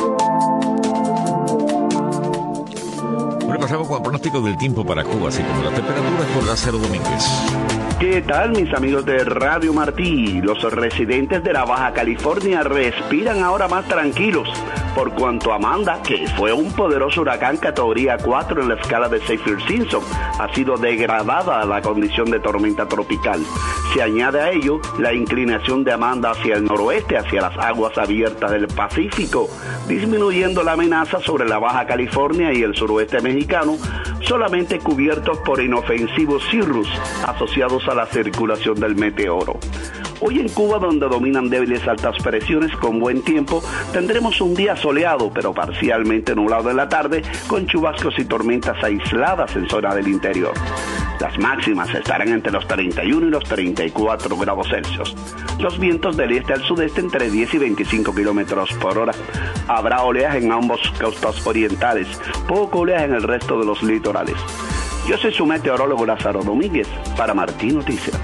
Pasamos con el pronóstico del tiempo para Cuba, así como las temperaturas por Lázaro Domínguez. ¿Qué tal, mis amigos de Radio Martí? Los residentes de la Baja California respiran ahora más tranquilos, por cuanto Amanda, que fue un poderoso huracán categoría 4 en la escala de Saffir-Simpson, ha sido degradada a la condición de tormenta tropical. Se añade a ello la inclinación de Amanda hacia el noroeste, hacia las aguas abiertas del Pacífico, disminuyendo la amenaza sobre la Baja California y el suroeste mexicano, solamente cubiertos por inofensivos cirrus asociados a la circulación del meteoro. Hoy en Cuba, donde dominan débiles altas presiones con buen tiempo, tendremos un día soleado, pero parcialmente nublado en la tarde, con chubascos y tormentas aisladas en zona del interior. Las máximas estarán entre los 31 y los 34 grados Celsius. Los vientos del este al sudeste entre 10 y 25 kilómetros por hora. Habrá oleaje en ambos costas orientales, poco oleaje en el resto de los litorales. Yo soy su meteorólogo Lázaro Domínguez para Martí Noticias.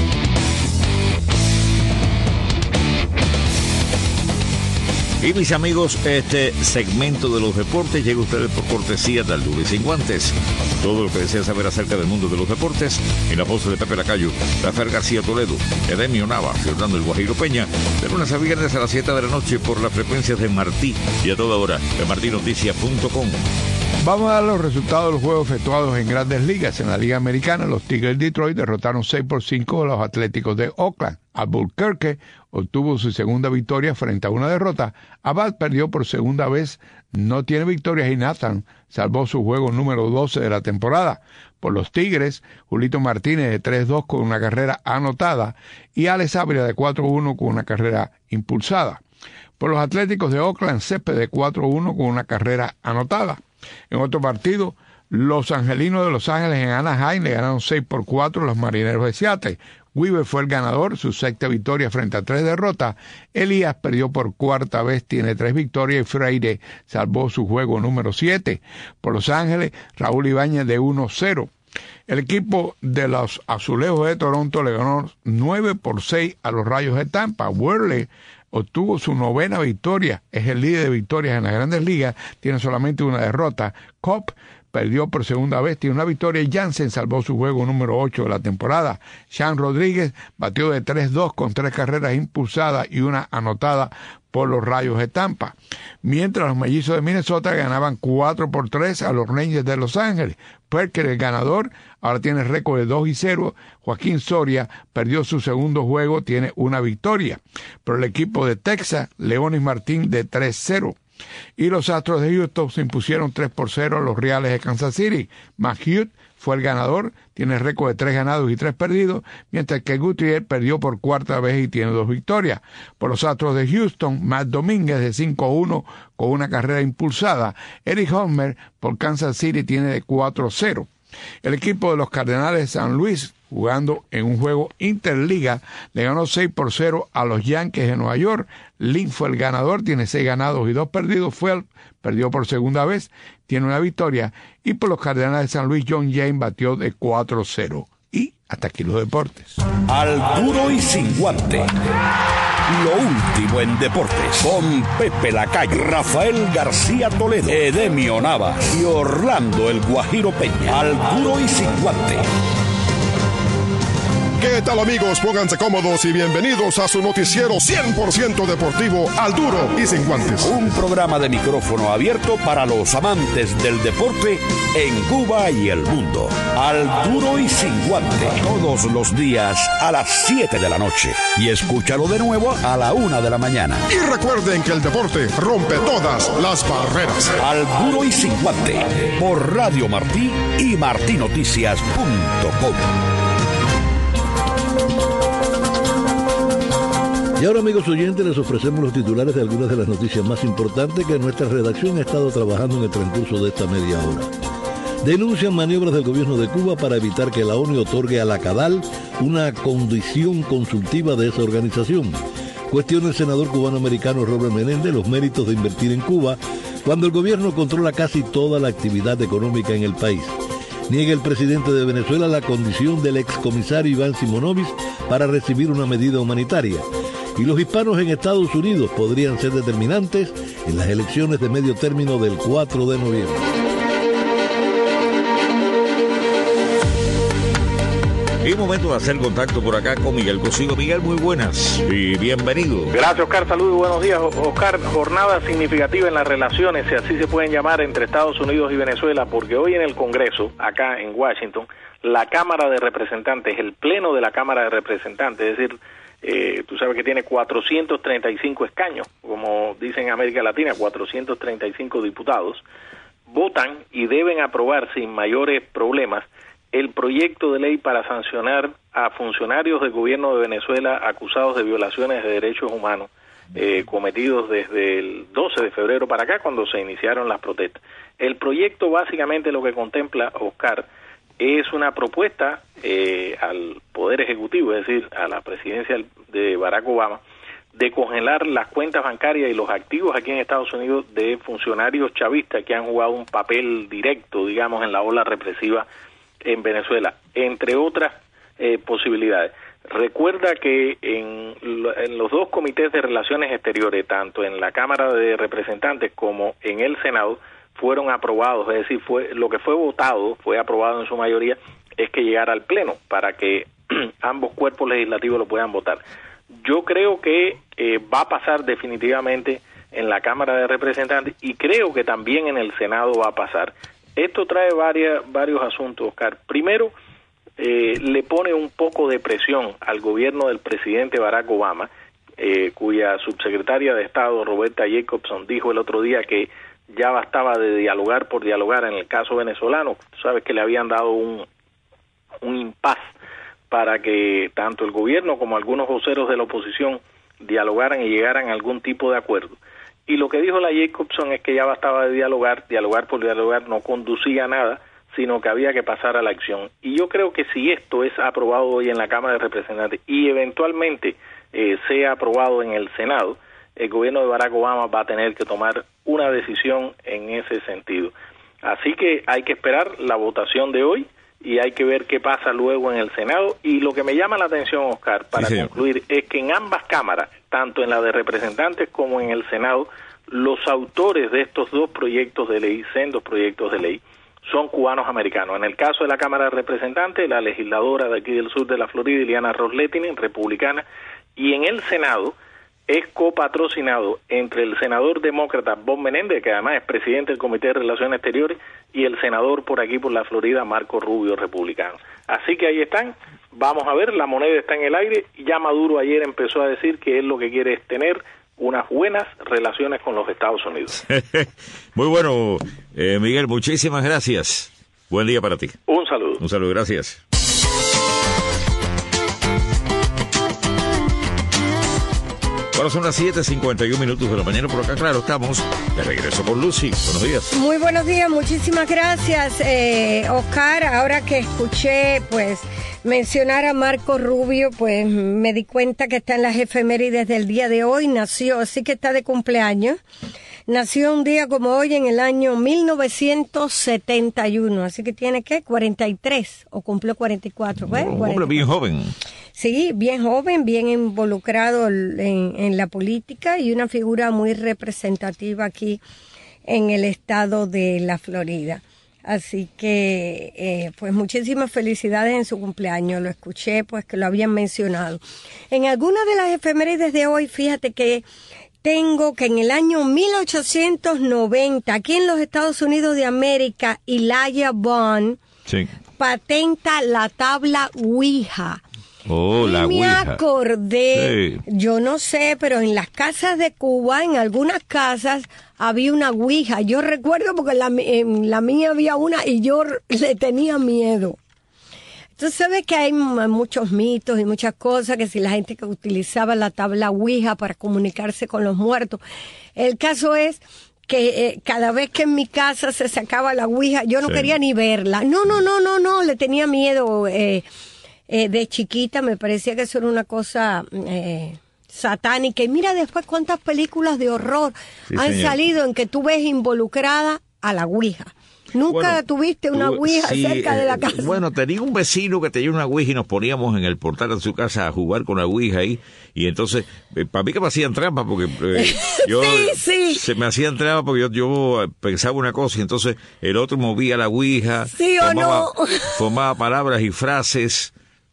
Y mis amigos, este segmento de los deportes llega a ustedes por cortesía de Al Duro y Sin Guantes. Todo lo que desea saber acerca del mundo de los deportes, en la voz de Pepe Lacayo, Rafael García Toledo, Edemio Nava, Fernando El Guajiro Peña, de lunes a viernes a las 7 de la noche por las frecuencias de Martí y a toda hora de martinoticias.com. Vamos a dar los resultados de los juegos efectuados en Grandes Ligas. En la Liga Americana, los Tigres de Detroit derrotaron 6-5 a los Atléticos de Oakland. Albuquerque obtuvo su segunda victoria frente a una derrota. Abad perdió por segunda vez, no tiene victorias y Nathan salvó su juego número 12 de la temporada. Por los Tigres, Julito Martínez de 3-2 con una carrera anotada y Alex Abria de 4-1 con una carrera impulsada. Por los Atléticos de Oakland, Césped de 4-1 con una carrera anotada. En otro partido, los Angelinos de Los Ángeles en Anaheim le ganaron 6-4 a los Marineros de Seattle. Weaver fue el ganador, su sexta victoria frente a 3 derrotas. Elías perdió por cuarta vez, tiene 3 victorias y Freire salvó su juego número 7. Por Los Ángeles, Raúl Ibáñez de 1-0. El equipo de los Azulejos de Toronto le ganó 9-6 a los Rayos de Tampa. Worley obtuvo su 9ª victoria, es el líder de victorias en las Grandes Ligas, tiene solamente una derrota. Cobb perdió por segunda vez, tiene una victoria y Jansen salvó su juego número 8 de la temporada. Sean Rodríguez batió de 3-2 con 3 carreras impulsadas y una anotada por los Rayos de Tampa. Mientras los Mellizos de Minnesota ganaban 4-3 a los Rangers de Los Ángeles. Perker, el ganador, ahora tiene récord de 2-0. Joaquín Soria perdió su segundo juego, tiene una victoria. Pero el equipo de Texas, Leonis Martín de 3-0. Y los Astros de Houston se impusieron 3-0 a los Reales de Kansas City. McHugh fue el ganador, tiene récord de 3 ganados y 3 perdidos, mientras que Gutierrez perdió por cuarta vez y tiene 2 victorias. Por los Astros de Houston, Matt Domínguez de 5-1 con una carrera impulsada. Eric Hosmer por Kansas City tiene de 4-0. El equipo de los Cardenales de San Luis, jugando en un juego interliga, le ganó 6-0 a los Yankees de Nueva York. Lynn fue el ganador, tiene 6 ganados y 2 perdidos. Perdió por segunda vez, tiene una victoria. Y por los Cardenales de San Luis, John James batió de 4-0. Y hasta aquí los deportes. Al Duro y Sin Guante. Lo último en deportes, con Pepe Lacayo, Rafael García Toledo, Edemio Navas y Orlando El Guajiro Peña. Al Duro y Sin Guante. ¿Qué tal, amigos? Pónganse cómodos y bienvenidos a su noticiero 100% deportivo, Al Duro y Sin Guantes. Un programa de micrófono abierto para los amantes del deporte en Cuba y el mundo. Al Duro y Sin Guante, todos los días a las 7 de la noche. Y escúchalo de nuevo a la 1 de la mañana. Y recuerden que el deporte rompe todas las barreras. Al Duro y Sin Guante, por Radio Martí y martinoticias.com. Y ahora, amigos oyentes, les ofrecemos los titulares de algunas de las noticias más importantes que nuestra redacción ha estado trabajando en el transcurso de esta media hora. Denuncian maniobras del gobierno de Cuba para evitar que la ONU otorgue a la CADAL una condición consultiva de esa organización. Cuestiona el senador cubano-americano Robert Menéndez los méritos de invertir en Cuba cuando el gobierno controla casi toda la actividad económica en el país. Niega el presidente de Venezuela la condición del excomisario Iván Simonovic para recibir una medida humanitaria. Y los hispanos en Estados Unidos podrían ser determinantes en las elecciones de medio término del 4 de noviembre. Y momento de hacer contacto por acá con Miguel Cosío. Miguel, muy buenas y bienvenido. Gracias, Oscar. Saludos y buenos días. Oscar, jornada significativa en las relaciones, si así se pueden llamar, entre Estados Unidos y Venezuela, porque hoy en el Congreso, acá en Washington, la Cámara de Representantes, el Pleno de la Cámara de Representantes, es decir, tú sabes que tiene 435 escaños, como dicen en América Latina, 435 diputados, votan y deben aprobar sin mayores problemas el proyecto de ley para sancionar a funcionarios del gobierno de Venezuela acusados de violaciones de derechos humanos cometidos desde el 12 de febrero para acá, cuando se iniciaron las protestas. El proyecto básicamente lo que contempla, Oscar, es una propuesta al Poder Ejecutivo, es decir, a la presidencia de Barack Obama, de congelar las cuentas bancarias y los activos aquí en Estados Unidos de funcionarios chavistas que han jugado un papel directo, digamos, en la ola represiva en Venezuela, entre otras posibilidades. Recuerda que en los dos comités de relaciones exteriores, tanto en la Cámara de Representantes como en el Senado, fueron aprobados, es decir, lo que fue votado, fue aprobado en su mayoría, es que llegara al Pleno para que ambos cuerpos legislativos lo puedan votar. Yo creo que va a pasar definitivamente en la Cámara de Representantes y creo que también en el Senado va a pasar. Esto trae varios asuntos, Oscar. Primero, le pone un poco de presión al gobierno del presidente Barack Obama, cuya subsecretaria de Estado, Roberta Jacobson, dijo el otro día que ya bastaba de dialogar por dialogar en el caso venezolano. Tú sabes que le habían dado un impas para que tanto el gobierno como algunos voceros de la oposición dialogaran y llegaran a algún tipo de acuerdo. Y lo que dijo la Jacobson es que ya bastaba de dialogar por dialogar no conducía a nada, sino que había que pasar a la acción. Y yo creo que si esto es aprobado hoy en la Cámara de Representantes y eventualmente sea aprobado en el Senado, el gobierno de Barack Obama va a tener que tomar una decisión en ese sentido. Así que hay que esperar la votación de hoy y hay que ver qué pasa luego en el Senado. Y lo que me llama la atención, Oscar, para concluir, es que en ambas cámaras, tanto en la de Representantes como en el Senado, los autores de estos dos proyectos de ley, sendos proyectos de ley, son cubanos americanos. En el caso de la Cámara de Representantes, la legisladora de aquí del sur de la Florida, Ileana Ros-Lehtinen, republicana, y en el Senado es copatrocinado entre el senador demócrata Bob Menéndez, que además es presidente del Comité de Relaciones Exteriores, y el senador por aquí por la Florida, Marco Rubio, republicano. Así que ahí están, vamos a ver, la moneda está en el aire. Ya Maduro ayer empezó a decir que él lo que quiere es tener unas buenas relaciones con los Estados Unidos. Muy bueno, Miguel, muchísimas gracias. Buen día para ti. Un saludo. Un saludo, gracias. Ahora son las 7:51 de la mañana por acá, claro, estamos de regreso con Lucy. Buenos días. Muy buenos días, muchísimas gracias, Oscar. Ahora que escuché, pues, mencionar a Marco Rubio, pues, me di cuenta que está en las efemérides del día de hoy, nació, así que está de cumpleaños. Nació un día como hoy en el año 1971, así que tiene, ¿qué? 43, o cumplió 44, ¿ves? Un hombre bien joven. Sí, bien joven, bien involucrado en la política y una figura muy representativa aquí en el estado de la Florida. Así que, pues muchísimas felicidades en su cumpleaños. Lo escuché, pues que lo habían mencionado. En algunas de las efemérides de hoy, fíjate que tengo que en el año 1890, aquí en los Estados Unidos de América, Elijah Bond patenta la tabla Ouija. Oh, la Ouija. Me acordé, yo no sé, pero en las casas de Cuba, en algunas casas, había una Ouija. Yo recuerdo porque en la mía había una y yo le tenía miedo. Entonces, sabes que hay muchos mitos y muchas cosas, que si la gente que utilizaba la tabla Ouija para comunicarse con los muertos. El caso es que cada vez que en mi casa se sacaba la Ouija, yo no quería ni verla. No, le tenía miedo. De chiquita me parecía que eso era una cosa satánica. Y mira después cuántas películas de horror han salido en que tú ves involucrada a la Ouija. ¿Nunca tuviste una Ouija cerca de la casa? Bueno, tenía un vecino que tenía una Ouija y nos poníamos en el portal de su casa a jugar con la Ouija ahí. Y entonces, para mí que me hacían trampa, porque yo se me hacían trampa porque yo pensaba una cosa y entonces el otro movía la Ouija. ¿Sí o no? Formaba palabras y frases.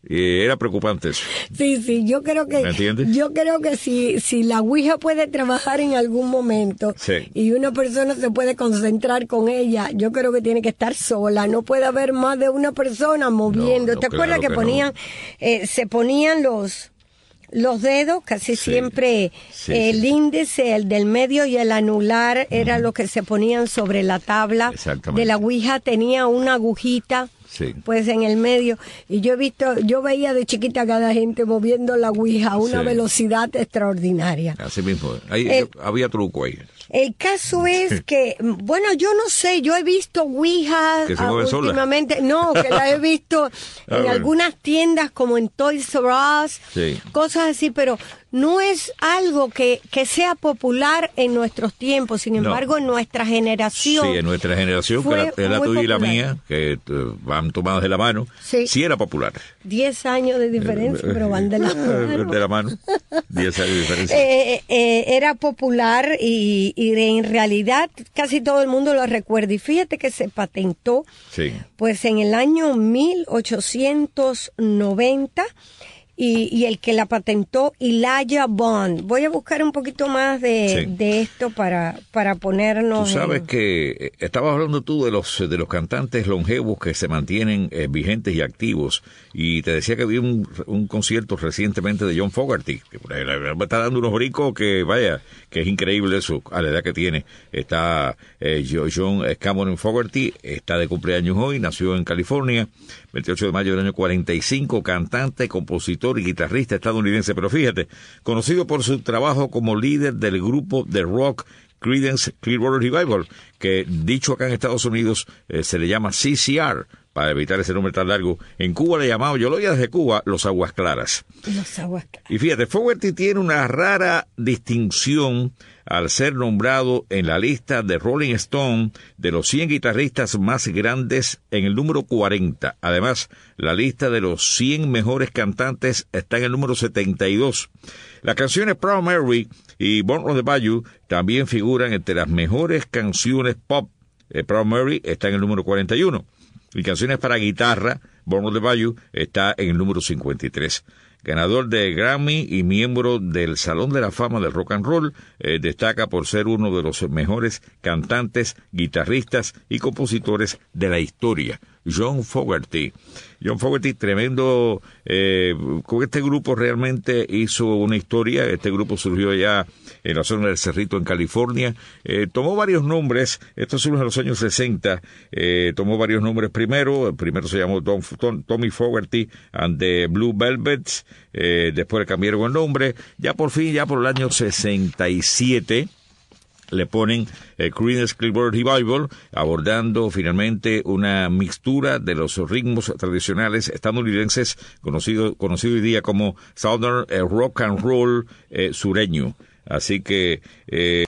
Era preocupante eso. Sí, yo creo que... ¿Me entiendes? Yo creo que si la Ouija puede trabajar en algún momento y una persona se puede concentrar con ella, yo creo que tiene que estar sola. No puede haber más de una persona moviendo. ¿Te acuerdas que ponían, se ponían los dedos, casi siempre el índice, el del medio y el anular era lo que se ponían sobre la tabla de la Ouija? Tenía una agujita pues en el medio, y yo veía de chiquita a cada gente moviendo la Ouija a una velocidad extraordinaria. Así mismo, había truco ahí. El caso es que, bueno, yo no sé, yo he visto Ouijas últimamente, no, que la he visto en algunas tiendas como en Toys R Us, cosas así, pero no es algo que sea popular en nuestros tiempos. Sin embargo, en nuestra generación. Sí, en nuestra generación, que es la tuya y la mía, que van tomados de la mano, sí era popular. 10 años de diferencia, pero van de la mano. De la mano, 10 años de diferencia. Era popular y en realidad casi todo el mundo lo recuerda. Y fíjate que se patentó pues en el año 1890. Y el que la patentó, Elijah Bond. Voy a buscar un poquito más de esto para ponernos... Tú sabes que estabas hablando tú de los cantantes longevos que se mantienen vigentes y activos, y te decía que vi un concierto recientemente de John Fogerty, que me está dando unos brincos que, vaya, que es increíble eso, a la edad que tiene. Está John Cameron Fogerty, está de cumpleaños hoy, nació en California, 28 de mayo del año 45, cantante, compositor y guitarrista estadounidense, pero fíjate, conocido por su trabajo como líder del grupo de rock Creedence Clearwater Revival, que dicho acá en Estados Unidos se le llama CCR, para evitar ese nombre tan largo. En Cuba le llamamos, yo lo oía desde Cuba, los Aguas Claras. Los Aguas Claras. Y fíjate, Fogerty tiene una rara distinción al ser nombrado en la lista de Rolling Stone de los 100 guitarristas más grandes en el número 40. Además, la lista de los 100 mejores cantantes está en el número 72. Las canciones Proud Mary y Born on the Bayou también figuran entre las mejores canciones pop. Proud Mary está en el número 41. Y canciones para guitarra, Born on the Bayou está en el número 53. Ganador de Grammy y miembro del Salón de la Fama del Rock and Roll, destaca por ser uno de los mejores cantantes, guitarristas y compositores de la historia. John Fogerty. John Fogerty, tremendo, con este grupo realmente hizo una historia. Este grupo surgió allá en la zona del Cerrito, en California. Tomó varios nombres, esto surge en los años 60, tomó varios nombres primero se llamó Tommy Fogerty and the Blue Velvets, después le cambiaron el nombre, ya por fin, ya por el año 67, le ponen Creedence Clearwater Revival, abordando finalmente una mixtura de los ritmos tradicionales estadounidenses, conocido hoy día como Southern Rock and Roll sureño. Así que